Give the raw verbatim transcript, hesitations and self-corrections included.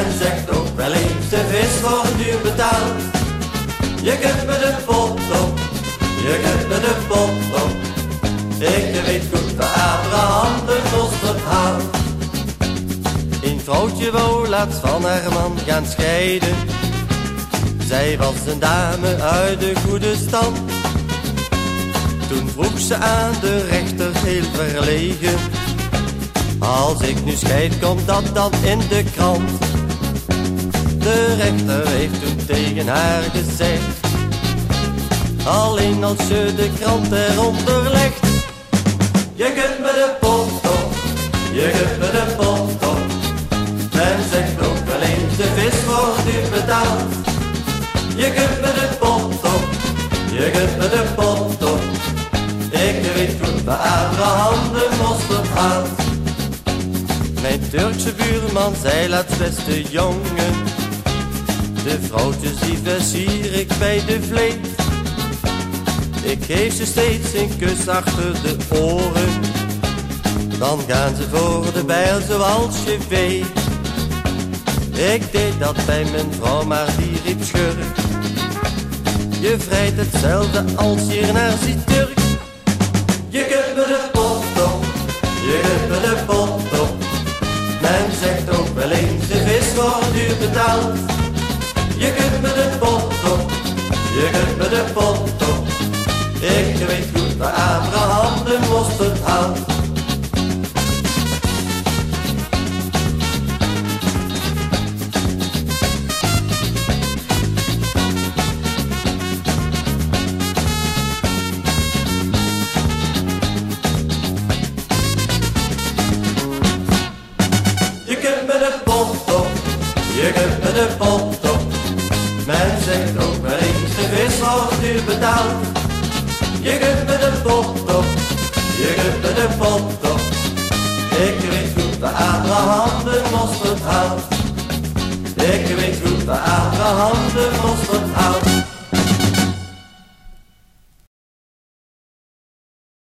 Men zegt ook wel eens, de vis wordt duur betaald. Je kunt me de pot op, je kunt me de pot op. Ik weet goed waar Abraham de mosterd haalt. Een vrouwtje wou laatst van haar man gaan scheiden. Zij was een dame uit de goede stand. Toen vroeg ze aan de rechter heel verlegen: als ik nu scheid, komt dat dan in de krant? De rechter heeft toen tegen haar gezegd: alleen als je de krant eronder legt. Je kunt me de pot op, je kunt me de pot op. Men zegt ook wel eens, de vis wordt duur betaald. Je kunt me de pot op, je kunt me de pot op. Ik weet goed waar Abraham de mosterd haalt. Mijn Turkse buurman zei laatst: beste jongen, de vrouwtjes die versier ik bij de vleet. Ik geef ze steeds een kus achter de oren, dan gaan ze voor de bijl zoals je weet. Ik deed dat bij mijn vrouw, maar die riep schurk. Je vrijt hetzelfde als je naar ziet Turk. Je kunt me de pot op, je kunt me de pot op. Men zegt ook wel eens, de vis wordt duur betaald. Je kunt me de pot op, je kunt me de pot op. Ik weet goed waar Abraham de mosterd haalt. Je kunt me de pot op, je kunt me de pot op. Men zegt ook wel eens, de vis wordt duur betaald. Je kunt me de pot op, je kunt me de pot op. Ik weet goed waar Abraham de mosterd haalt. Ik weet goed waar Abraham de mosterd haalt.